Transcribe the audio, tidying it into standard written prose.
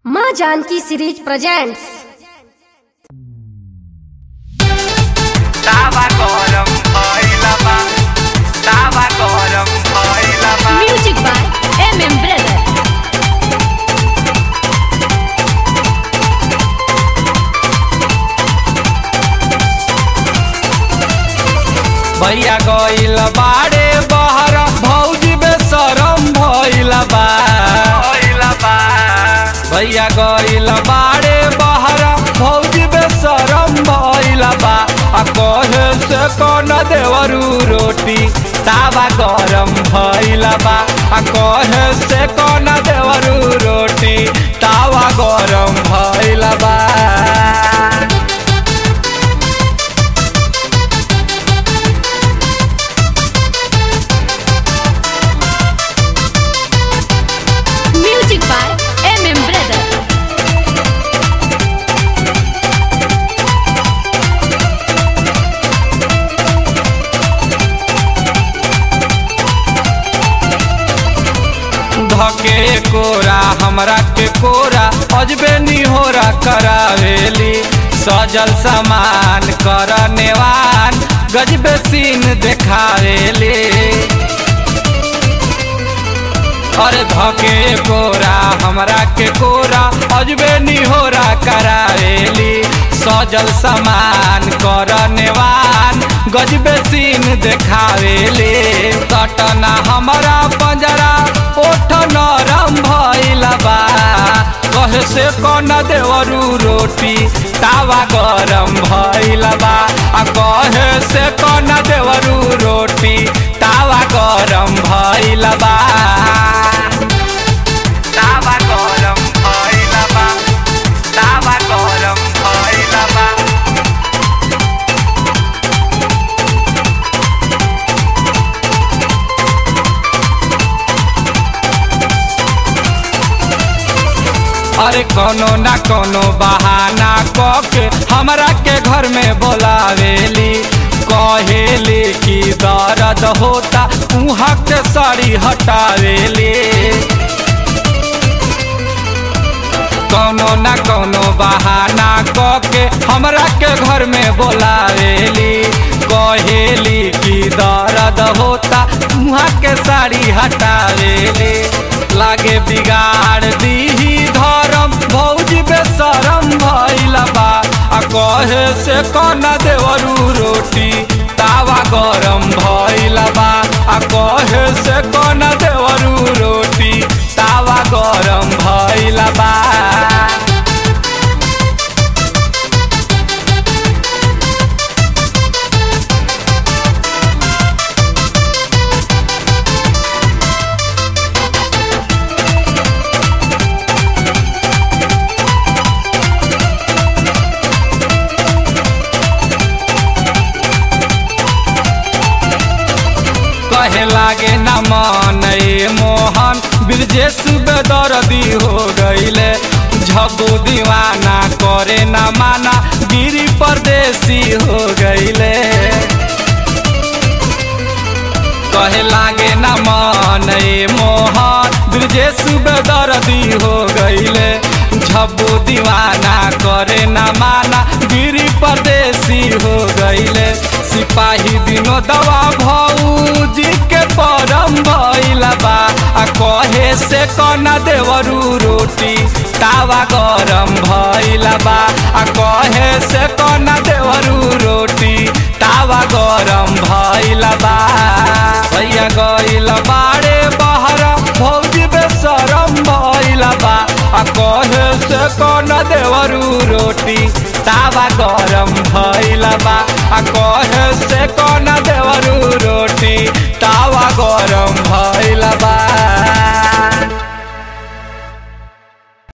माँ Janaki series presents. तावा गरम भइला बा, तावा गरम भइला बा। Music by M brother. भैया गइल बाड़े बहर, भौजी बेशरम भइला बा। भैया गइल बाड़े बहर, भौजी बेशरम भइला बा। आ कहे से कौन देवरू रोटी, तावा गरम भइला बा। आ कहे से कौन देवरू रोटी, तावा गरम भइला बा। Music by M brother. धके कोरा हमरा के कोरा, अजबे निहोरा करावेली। सजल सामान कर नेवान, गजबे सीन देखावेली। अरे धके कोरा हमरा के कोरा, अजबे निहोरा करावेली। सजल सामान कर नेवान, गजबे सीन देखावेली। कटना हमरा पंजरा, ओठ नरम भइला बा। कहे से कौन देवरू रोटी, तावा गरम भइला बा। आ कहे से कौन देवरू रोटी, तावा गरम भइला बा। तावा गरम भइला बा, तावा गरम भइला बा। अरे कोनो ना कोनो बहाना कके हमरा के घर में बोलावेली। कहेली कि दर्द होता, उहाँ के साड़ी हटावेली। कोनो ना कोनो बहाना कके हमरा के घर में बोलावेली। कहेली कि दर्द होता, उहाँ के साड़ी हटावेली। लागे बिगाड़ दीही धरम, भौजी बेशरम भइला बा। आ कहे से कौन देवरू रोटी, तावा गरम भइला बा। आ कहे से कौन देवरू रोटी, तावा गरम भइला बा। कहे लागे न मन ए मोहन, ब्रजेश बेदर्दी हो गईले। झब्बू दीवाना करे न माना, गिरी परदेसी हो गईले। कहे लागे न मन ए मोहन, ब्रजेश बेदर्दी हो गईले। झब्बू दीवाना करे न माना, गिरी परदेसी हो गईले। सिपाही विनोदवा भौजी के परम भइला बा। आ कहे से कौन देवरू रोटी, तावा गरम भइला बा। आ कहे से कौन देवरू रोटी, तावा गरम भइला बा। भैया गइल बाड़े बहर, भौजी बेशरम भइला बा। आ कहे से कौन देवरू रोटी, तावा गरम भइला बा। आ कहे से कौन